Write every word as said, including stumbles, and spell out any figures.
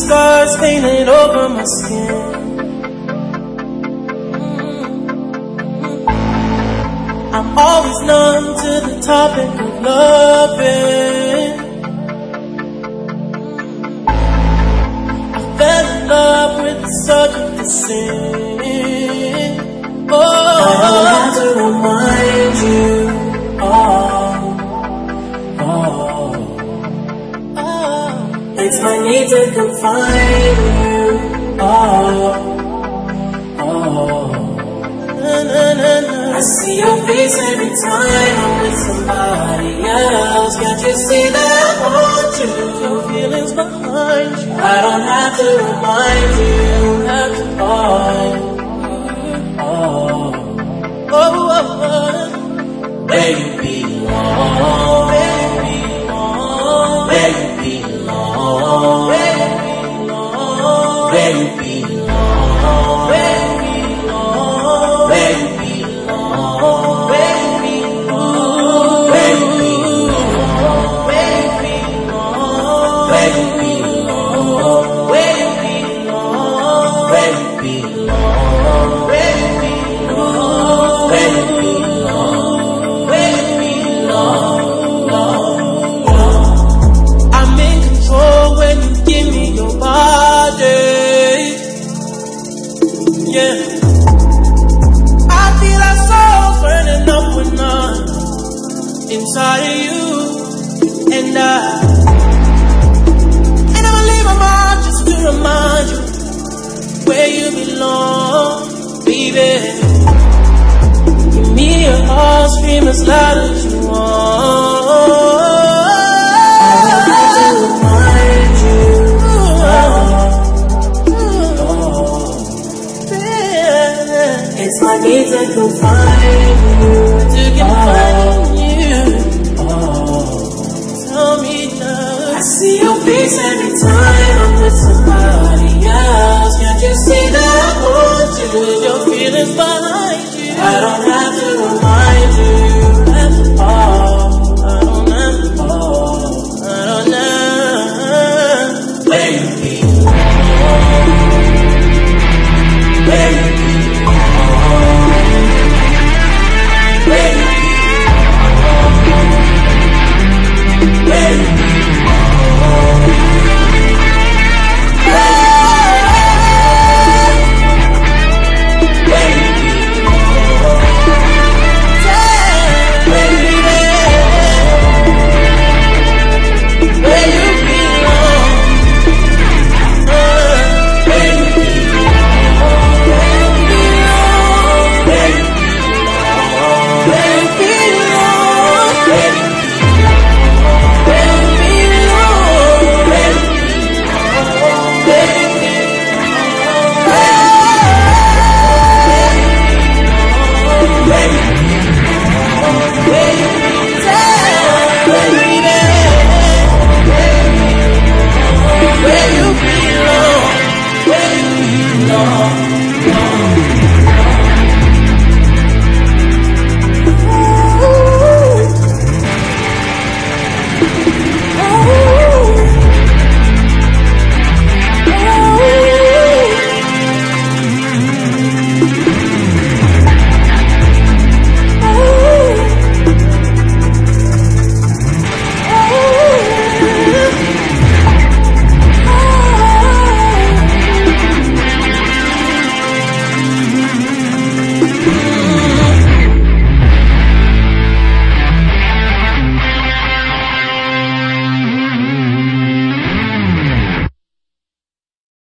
scars painted over my skin. I'm always numb to the topic of loving. I fell in love with the subject of sin. Oh, I don't have to remind you. Oh, oh, oh. It's my need to confide in you. Oh, oh. Na, na, na, na. I see your face every time I'm with somebody else. Can't you see that I want you? Your feelings behind you. I don't have to remind you. Have to find. Oh, oh, oh, oh. Where you belong, where you belong, where you belong, where you belong, where you belong, where you belong, where you inside of you and I, and I'ma leave my mark just to remind you where you belong, baby. Give me your heart, scream as loud as you want. I have to remind you. Oh, oh, yeah. It's my need to confide you, to confide you. I see your face every time I'm with somebody else. Can't you see that I want you? With your feelings behind you, I don't have to remind you. I have to fall. I don't have to fall. I don't know where you belong. Where you belong. Where you belong. Where you belong. Where you belong, where you belong, where you belong.